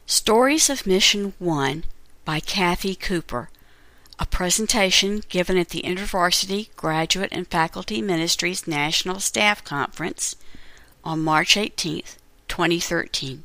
Stories of Mission 1 by Kathy Cooper. A presentation given at the InterVarsity Graduate and Faculty Ministries National Staff Conference on March 18, 2013.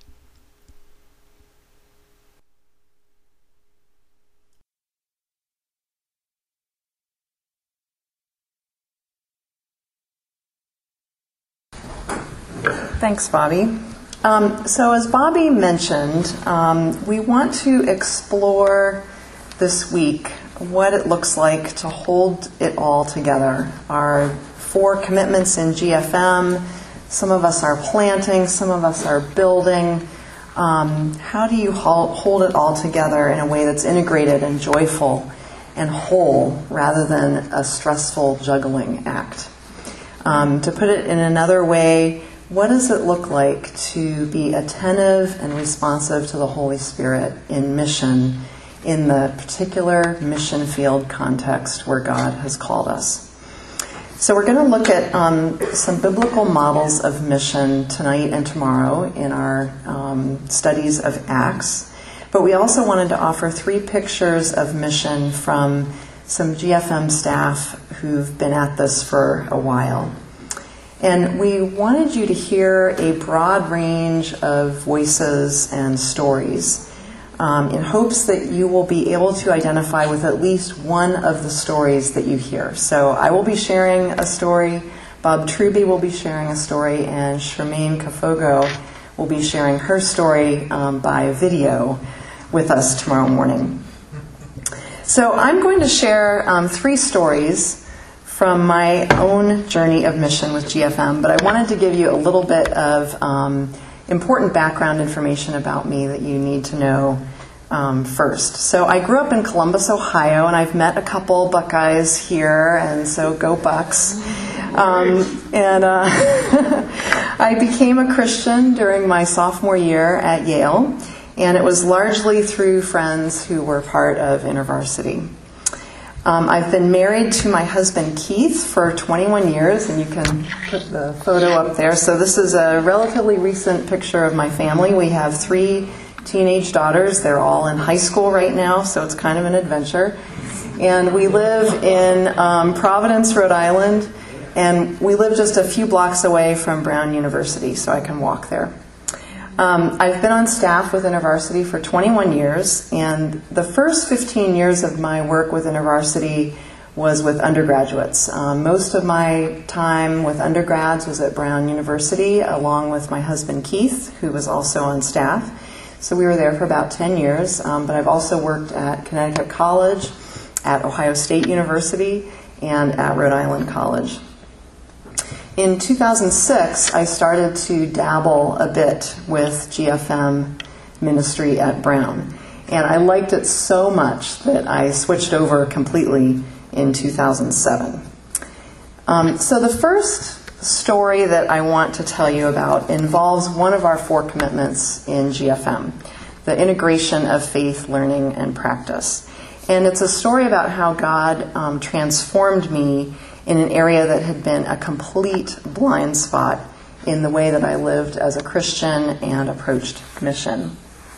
Thanks, Bobby. So as Bobby mentioned, we want to explore this week what it looks like to hold it all together. Our 4 commitments in GFM, some of us are planting, some of us are building. How do you hold it all together in a way that's integrated and joyful and whole rather than a stressful juggling act? To put it in another way, what does it look like to be attentive and responsive to the Holy Spirit in mission, in the particular mission field context where God has called us? So we're going to look at some biblical models of mission tonight and tomorrow in our studies of Acts. But we also wanted to offer 3 pictures of mission from some GFM staff who've been at this for a while. And we wanted you to hear a broad range of voices and stories in hopes that you will be able to identify with at least one of the stories that you hear. So I will be sharing a story, Bob Truby will be sharing a story, and Charmaine Kafogo will be sharing her story by video with us tomorrow morning. So I'm going to share 3 stories from my own journey of mission with GFM, but I wanted to give you a little bit of important background information about me that you need to know first. So I grew up in Columbus, Ohio, and I've met a couple Buckeyes here, and so go Bucks. I became a Christian during my sophomore year at Yale, and it was largely through friends who were part of InterVarsity. I've been married to my husband Keith for 21 years, and you can put the photo up there. So this is a relatively recent picture of my family. We have 3 teenage daughters. They're all in high school right now, so it's kind of an adventure. And we live in Providence, Rhode Island, and we live just a few blocks away from Brown University, so I can walk there. I've been on staff with InterVarsity for 21 years, and the first 15 years of my work with InterVarsity was with undergraduates. Most of my time with undergrads was at Brown University, along with my husband Keith, who was also on staff. So we were there for about 10 years, but I've also worked at Connecticut College, at Ohio State University, and at Rhode Island College. In 2006, I started to dabble a bit with GFM ministry at Brown, and I liked it so much that I switched over completely in 2007. So the first story that I want to tell you about involves one of our 4 commitments in GFM, the integration of faith, learning, and practice. And it's a story about how God transformed me in an area that had been a complete blind spot in the way that I lived as a Christian and approached mission.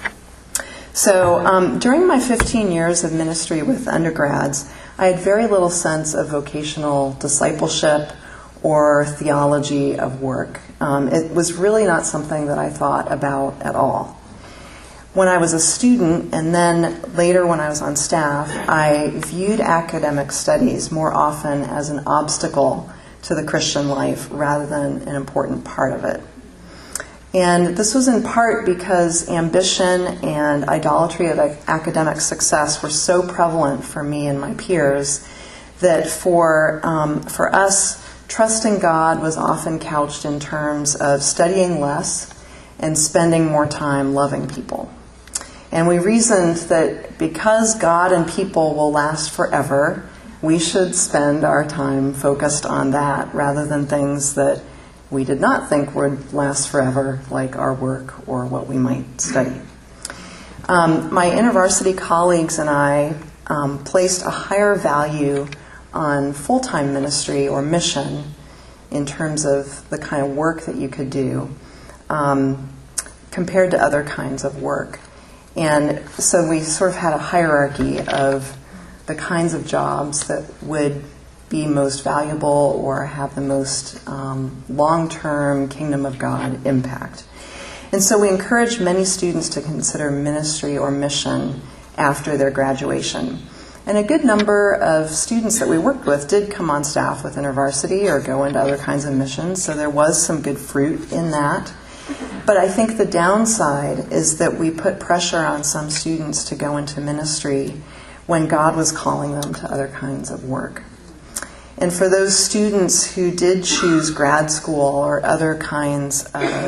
So during my 15 years of ministry with undergrads, I had very little sense of vocational discipleship or theology of work. It was really not something that I thought about at all. When I was a student, and then later when I was on staff, I viewed academic studies more often as an obstacle to the Christian life rather than an important part of it. And this was in part because ambition and idolatry of academic success were so prevalent for me and my peers that for us, trusting God was often couched in terms of studying less and spending more time loving people. And we reasoned that because God and people will last forever, we should spend our time focused on that rather than things that we did not think would last forever, like our work or what we might study. My InterVarsity colleagues and I placed a higher value on full-time ministry or mission in terms of the kind of work that you could do compared to other kinds of work. And so we sort of had a hierarchy of the kinds of jobs that would be most valuable or have the most long-term Kingdom of God impact. And so we encourage many students to consider ministry or mission after their graduation. And a good number of students that we worked with did come on staff with InterVarsity or go into other kinds of missions, so there was some good fruit in that. But I think the downside is that we put pressure on some students to go into ministry when God was calling them to other kinds of work. And for those students who did choose grad school or other kinds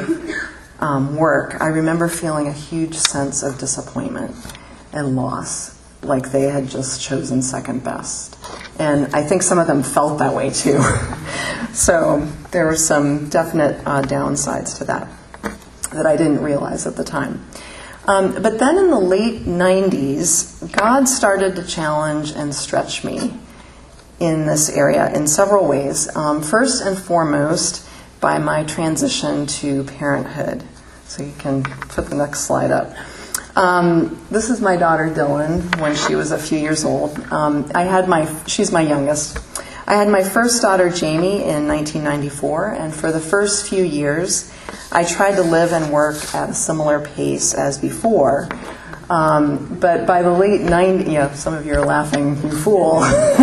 of work, I remember feeling a huge sense of disappointment and loss, like they had just chosen second best. And I think some of them felt that way too. So there were some definite downsides to that I didn't realize at the time. But then in the late 90s, God started to challenge and stretch me in this area in several ways. First and foremost, by my transition to parenthood. So you can put the next slide up. This is my daughter Dylan when she was a few years old. She's my youngest. I had my first daughter Jamie in 1994, and for the first few years, I tried to live and work at a similar pace as before. But by the late 90s, some of you are laughing, you fool.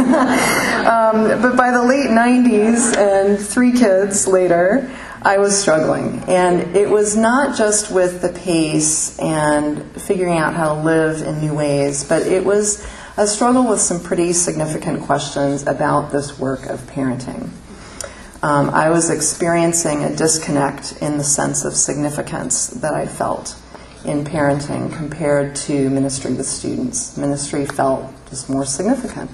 But by the late 90s and 3 kids later, I was struggling. And it was not just with the pace and figuring out how to live in new ways, but it was a struggle with some pretty significant questions about this work of parenting. I was experiencing a disconnect in the sense of significance that I felt in parenting compared to ministry with students. Ministry felt just more significant.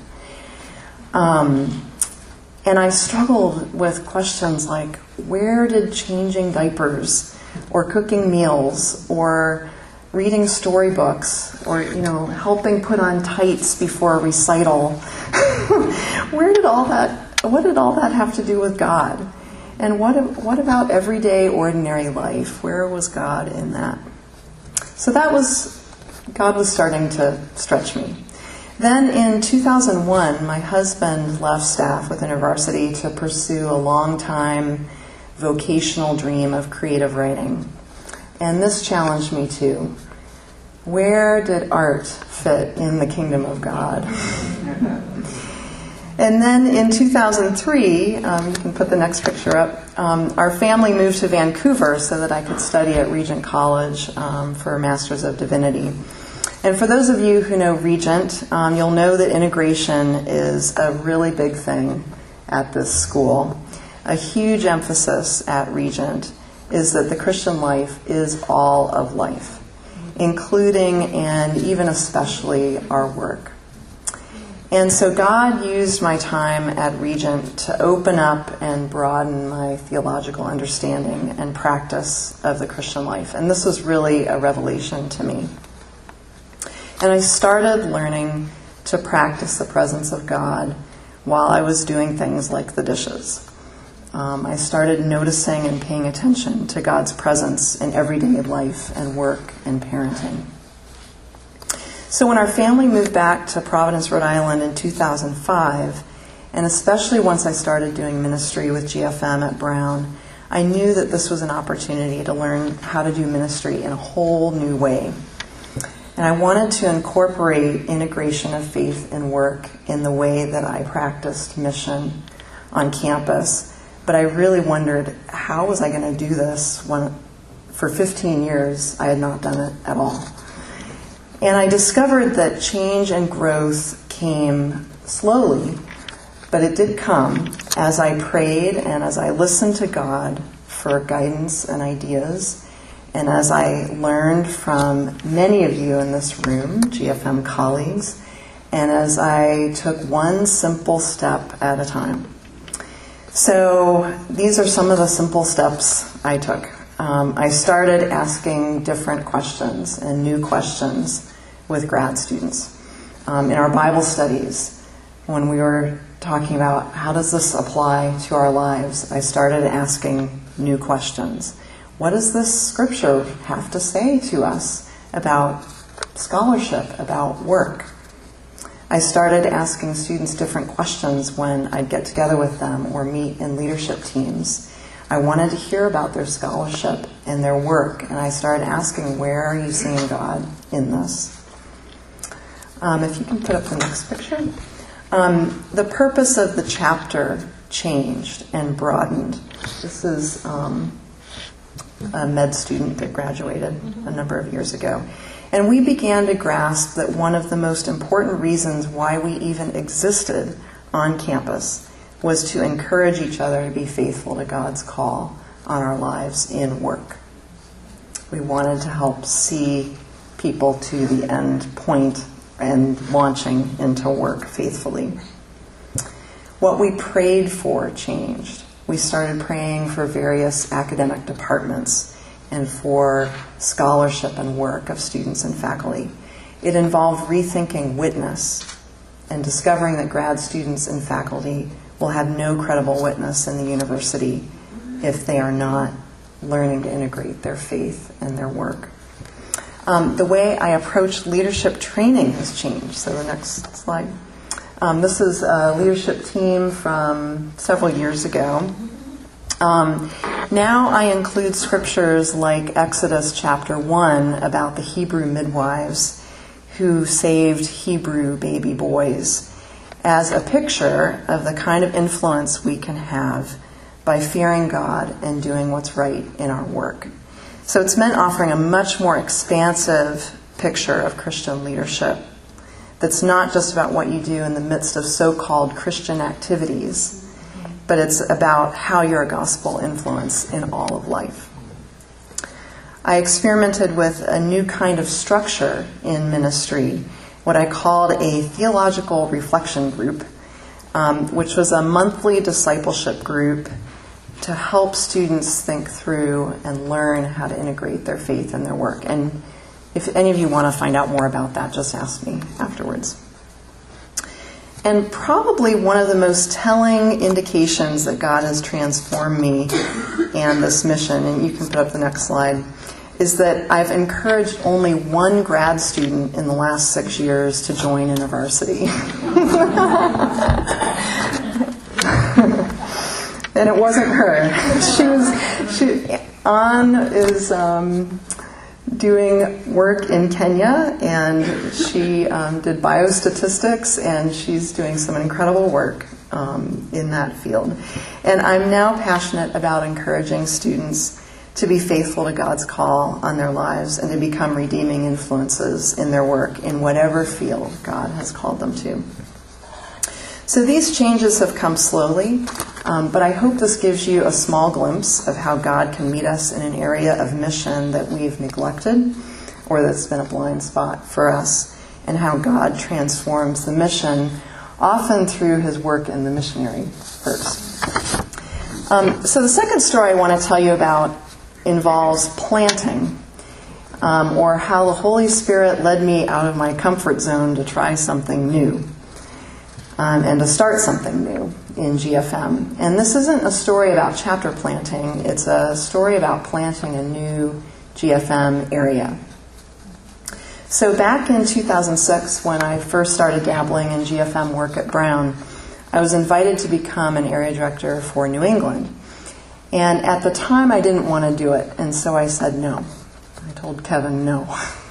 And I struggled with questions like, where did changing diapers or cooking meals or reading storybooks or, helping put on tights before a recital, what did all that have to do with God? And what about everyday, ordinary life? Where was God in that? So God was starting to stretch me. Then in 2001, my husband left staff with InterVarsity to pursue a long-time vocational dream of creative writing. And this challenged me too. Where did art fit in the kingdom of God? And then in 2003, you can put the next picture up, our family moved to Vancouver so that I could study at Regent College for a Master's of Divinity. And for those of you who know Regent, you'll know that integration is a really big thing at this school. A huge emphasis at Regent is that the Christian life is all of life, including and even especially our work. And so God used my time at Regent to open up and broaden my theological understanding and practice of the Christian life. And this was really a revelation to me. And I started learning to practice the presence of God while I was doing things like the dishes. I started noticing and paying attention to God's presence in everyday life and work and parenting. So when our family moved back to Providence, Rhode Island in 2005, and especially once I started doing ministry with GFM at Brown, I knew that this was an opportunity to learn how to do ministry in a whole new way. And I wanted to incorporate integration of faith and work in the way that I practiced mission on campus. But I really wondered, how was I going to do this when for 15 years I had not done it at all? And I discovered that change and growth came slowly, but it did come as I prayed and as I listened to God for guidance and ideas, and as I learned from many of you in this room, GFM colleagues, and as I took one simple step at a time. So these are some of the simple steps I took. I started asking different questions and new questions with grad students. In our Bible studies, when we were talking about how does this apply to our lives, I started asking new questions. What does this scripture have to say to us about scholarship about work. I started asking students different questions when I'd get together with them or meet in leadership teams. I wanted to hear about their scholarship and their work, and I started asking, where are you seeing God in this? If you can put up the next picture. The purpose of the chapter changed and broadened. This is a med student that graduated a number of years ago. And we began to grasp that one of the most important reasons why we even existed on campus was to encourage each other to be faithful to God's call on our lives in work. We wanted to help see people to the end point and launching into work faithfully. What we prayed for changed. We started praying for various academic departments and for scholarship and work of students and faculty. It involved rethinking witness and discovering that grad students and faculty will have no credible witness in the university if they are not learning to integrate their faith and their work. The way I approach leadership training has changed. So the next slide. This is a leadership team from several years ago. Now I include scriptures like Exodus chapter 1 about the Hebrew midwives who saved Hebrew baby boys as a picture of the kind of influence we can have by fearing God and doing what's right in our work. So it's meant offering a much more expansive picture of Christian leadership that's not just about what you do in the midst of so-called Christian activities, but it's about how you're a gospel influence in all of life. I experimented with a new kind of structure in ministry, what I called a theological reflection group, which was a monthly discipleship group to help students think through and learn how to integrate their faith in their work. And if any of you want to find out more about that, just ask me afterwards. And probably one of the most telling indications that God has transformed me and this mission, and you can put up the next slide, is that I've encouraged only one grad student in the last 6 years to join InterVarsity. And it wasn't her. Ann is doing work in Kenya, and she did biostatistics, and she's doing some incredible work in that field. And I'm now passionate about encouraging students to be faithful to God's call on their lives and to become redeeming influences in their work in whatever field God has called them to. So these changes have come slowly, but I hope this gives you a small glimpse of how God can meet us in an area of mission that we've neglected or that's been a blind spot for us, and how God transforms the mission, often through his work in the missionary first. So the second story I want to tell you about involves planting, or how the Holy Spirit led me out of my comfort zone to try something new. And to start something new in GFM. And this isn't a story about chapter planting, it's a story about planting a new GFM area. So back in 2006, when I first started dabbling in GFM work at Brown, I was invited to become an area director for New England. And at the time, I didn't want to do it, and so I said no. I told Kevin no.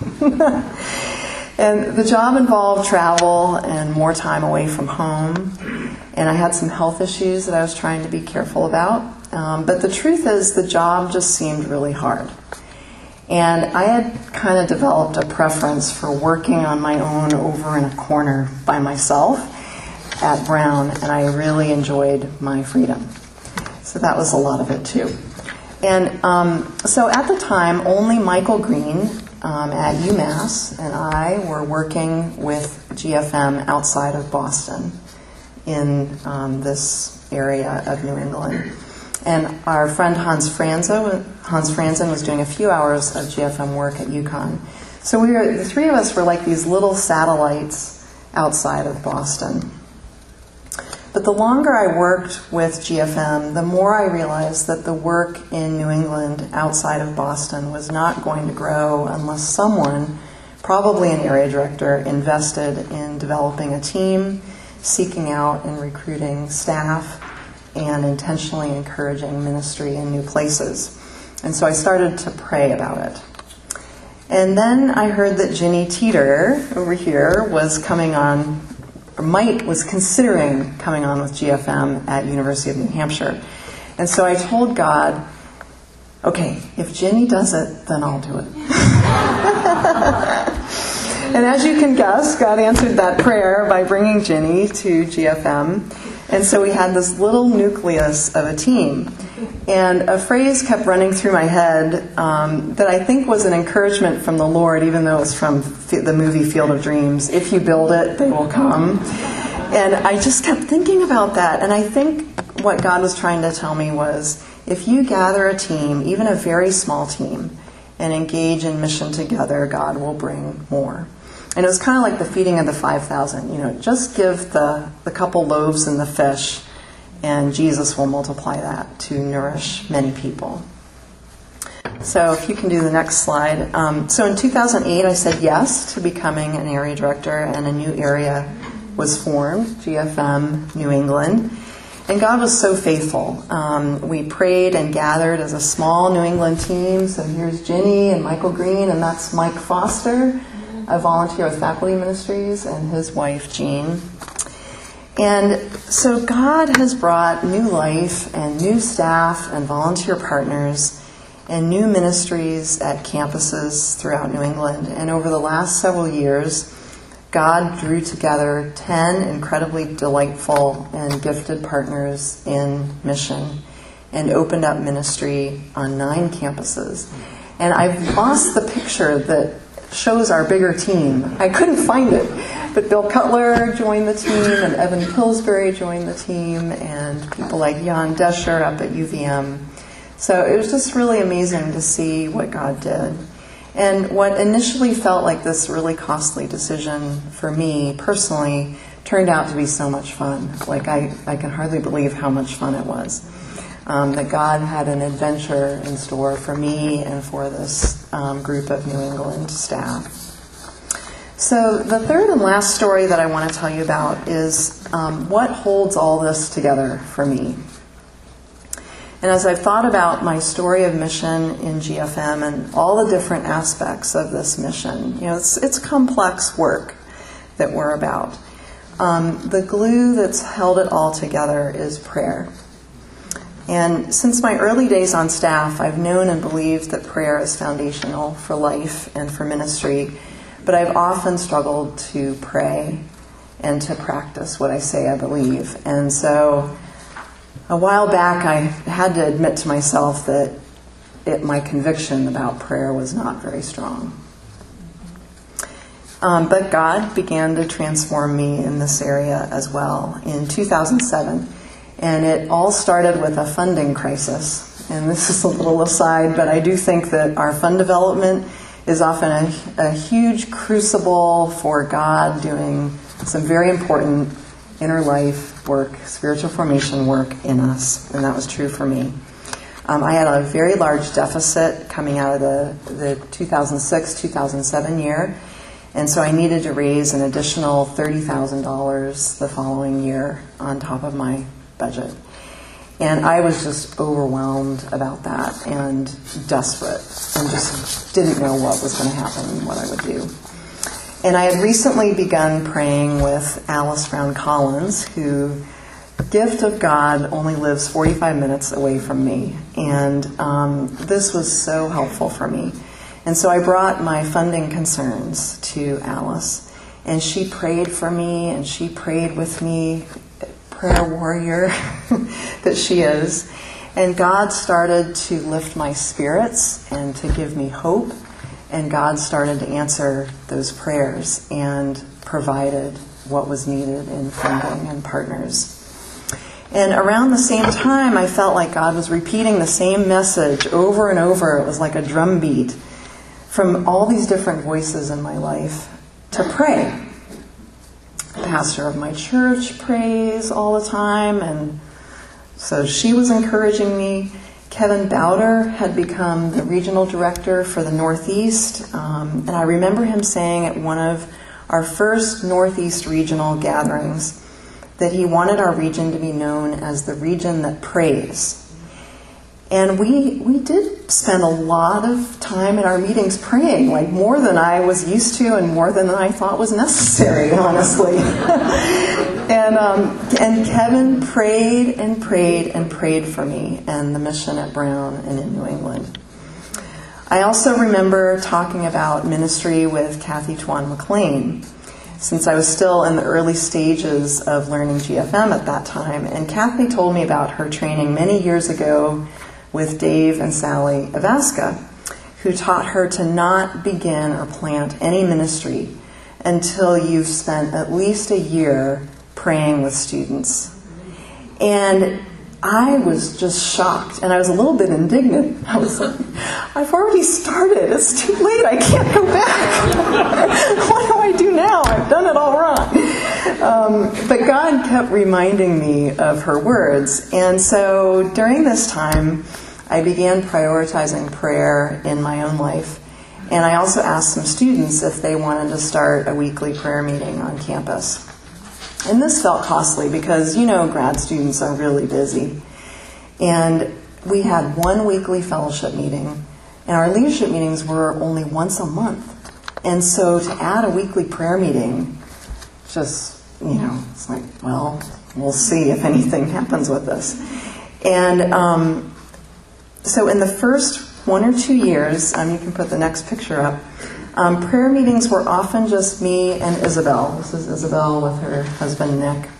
And the job involved travel and more time away from home. And I had some health issues that I was trying to be careful about. But the truth is, the job just seemed really hard. And I had kind of developed a preference for working on my own over in a corner by myself at Brown. And I really enjoyed my freedom. So that was a lot of it, too. And so at the time, only Michael Green at UMass and I were working with GFM outside of Boston in this area of New England. And our friend Hans Franzen was doing a few hours of GFM work at UConn. So the three of us were like these little satellites outside of Boston. But the longer I worked with GFM, the more I realized that the work in New England outside of Boston was not going to grow unless someone probably an area director, invested in developing a team, seeking out and recruiting staff, and intentionally encouraging ministry in new places. And so I started to pray about it. And then I heard that Ginny Teeter over here was coming on, or was considering coming on with GFM at University of New Hampshire. And so I told God, okay, if Ginny does it, then I'll do it. And as you can guess, God answered that prayer by bringing Ginny to GFM. And so we had this little nucleus of a team. And a phrase kept running through my head that I think was an encouragement from the Lord, even though it was from the movie Field of Dreams. If you build it, they will come. And I just kept thinking about that. And I think what God was trying to tell me was, if you gather a team, even a very small team, and engage in mission together, God will bring more. And it was kind of like the feeding of the 5,000. Just give the couple loaves and the fish, and Jesus will multiply that to nourish many people. So if you can do the next slide. So in 2008, I said yes to becoming an area director, and a new area was formed, GFM New England. And God was so faithful. We prayed and gathered as a small New England team. So here's Ginny and Michael Green, and that's Mike Foster, a volunteer with Faculty Ministries, and his wife, Jean. And so God has brought new life and new staff and volunteer partners and new ministries at campuses throughout New England. And over the last several years, God drew together 10 incredibly delightful and gifted partners in mission and opened up ministry on 9 campuses. And I've lost the picture that shows our bigger team. I couldn't find it. But Bill Cutler joined the team, and Evan Pillsbury joined the team, and people like Jan Descher up at UVM. So it was just really amazing to see what God did. And what initially felt like this really costly decision for me personally turned out to be so much fun. Like I can hardly believe how much fun it was. That God had an adventure in store for me and for this group of New England staff. So the third and last story that I want to tell you about is what holds all this together for me. And as I've thought about my story of mission in GFM and all the different aspects of this mission, it's complex work that we're about. The glue that's held it all together is prayer. And since my early days on staff, I've known and believed that prayer is foundational for life and for ministry, but I've often struggled to pray and to practice what I say I believe. And so a while back, I had to admit to myself that my conviction about prayer was not very strong. But God began to transform me in this area as well in 2007. And it all started with a funding crisis. And this is a little aside, but I do think that our fund development is often a huge crucible for God doing some very important inner life work, spiritual formation work in us. And that was true for me. I had a very large deficit coming out of the 2006-2007 year. And so I needed to raise an additional $30,000 the following year on top of my budget. And I was just overwhelmed about that and desperate and just didn't know what was going to happen and what I would do. And I had recently begun praying with Alice Brown Collins, who, gift of God, only lives 45 minutes away from me. And this was so helpful for me. And so I brought my funding concerns to Alice. And she prayed for me, and she prayed with me, prayer warrior that she is. And God started to lift my spirits and to give me hope. And God started to answer those prayers and provided what was needed in funding and partners. And around the same time, I felt like God was repeating the same message over and over. It was like a drumbeat from all these different voices in my life to pray. The pastor of my church prays all the time, and so she was encouraging me. Kevin Bowder had become the regional director for the Northeast, and I remember him saying at one of our first Northeast regional gatherings that he wanted our region to be known as the region that prays. And we did spend a lot of time in our meetings praying, like more than I was used to and more than I thought was necessary, honestly. And Kevin prayed and prayed and prayed for me and the mission at Brown and in New England. I also remember talking about ministry with Kathy Twan McLean, since I was still in the early stages of learning GFM at that time. And Kathy told me about her training many years ago with Dave and Sally Avaska, who taught her to not begin or plant any ministry until you've spent at least a year praying with students. And I was just shocked, and I was a little bit indignant. I was like, I've already started. It's too late. I can't go back. What do I do now? I've done it all wrong. But God kept reminding me of her words. And so during this time, I began prioritizing prayer in my own life. And I also asked some students if they wanted to start a weekly prayer meeting on campus. And this felt costly because, grad students are really busy. And we had one weekly fellowship meeting, and our leadership meetings were only once a month. And so to add a weekly prayer meeting, just, it's like, well, we'll see if anything happens with this. And so in the first 1 or 2 years, you can put the next picture up, prayer meetings were often just me and Isabel. This is Isabel with her husband, Nick.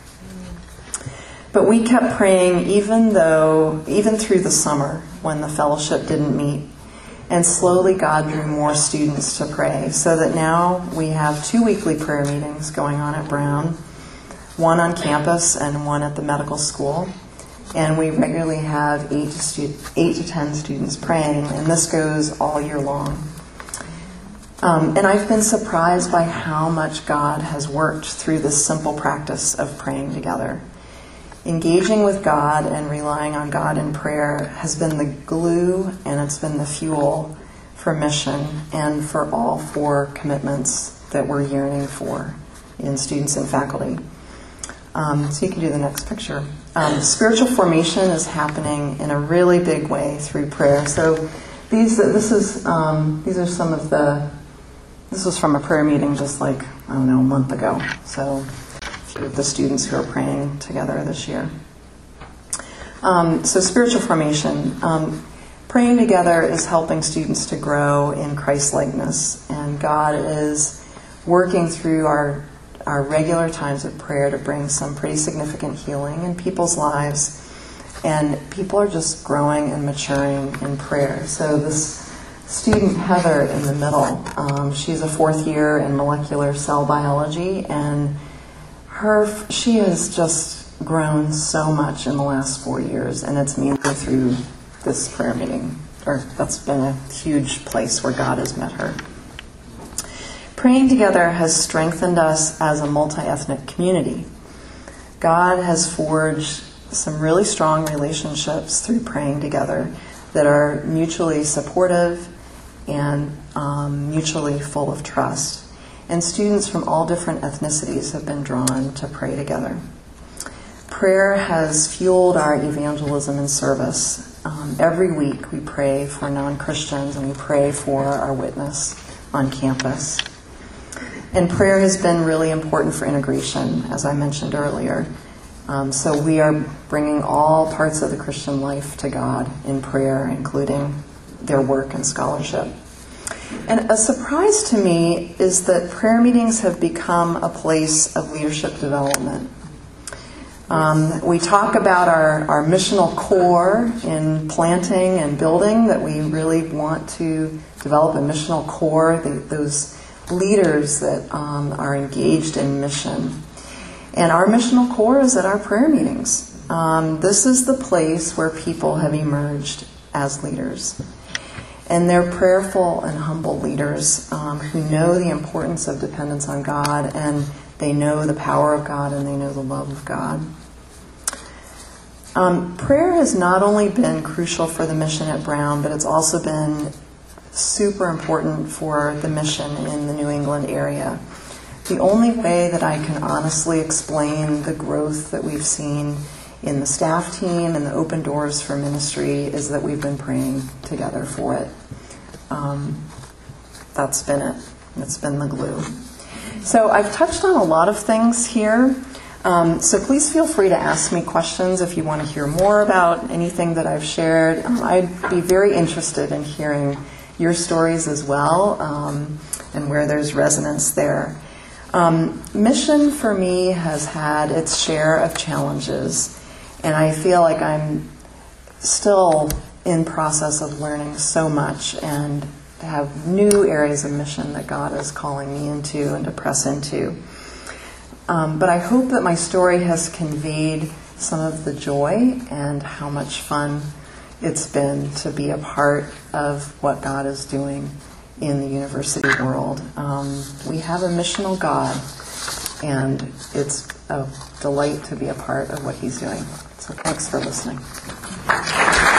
But we kept praying even through the summer when the fellowship didn't meet. And slowly God drew more students to pray, so that now we have 2 weekly prayer meetings going on at Brown, one on campus and one at the medical school. And we regularly have 8 to 10 students praying, and this goes all year long. And I've been surprised by how much God has worked through this simple practice of praying together. Engaging with God and relying on God in prayer has been the glue, and it's been the fuel for mission and for all 4 commitments that we're yearning for in students and faculty. So you can do the next picture. Spiritual formation is happening in a really big way through prayer. So these are some of the. This was from a prayer meeting just a month ago. So the students who are praying together this year. So spiritual formation. Praying together is helping students to grow in Christ-likeness, and God is working through our regular times of prayer to bring some pretty significant healing in people's lives, and people are just growing and maturing in prayer. So this student, Heather, in the middle, she's a 4th year in molecular cell biology, and she has just grown so much in the last 4 years, and it's mainly through this prayer meeting. That's been a huge place where God has met her. Praying together has strengthened us as a multi-ethnic community. God has forged some really strong relationships through praying together that are mutually supportive and mutually full of trust. And students from all different ethnicities have been drawn to pray together. Prayer has fueled our evangelism and service. Every week we pray for non-Christians and we pray for our witness on campus. And prayer has been really important for integration, as I mentioned earlier. So we are bringing all parts of the Christian life to God in prayer, including their work and scholarship. And a surprise to me is that prayer meetings have become a place of leadership development. We talk about our missional core in planting and building, that we really want to develop a missional core, those leaders that are engaged in mission. And our missional core is at our prayer meetings. This is the place where people have emerged as leaders. And they're prayerful and humble leaders who know the importance of dependence on God, and they know the power of God, and they know the love of God. Prayer has not only been crucial for the mission at Brown, but it's also been super important for the mission in the New England area. The only way that I can honestly explain the growth that we've seen in the staff team and the Open Doors for Ministry is that we've been praying together for it. That's been it. It's been the glue. So I've touched on a lot of things here. So please feel free to ask me questions if you want to hear more about anything that I've shared. I'd be very interested in hearing your stories as well, and where there's resonance there. Mission for me has had its share of challenges, and I feel like I'm still in process of learning so much and have new areas of mission that God is calling me into and to press into. But I hope that my story has conveyed some of the joy and how much fun it's been to be a part of what God is doing in the university world. We have a missional God, and it's a delight to be a part of what He's doing. So thanks for listening.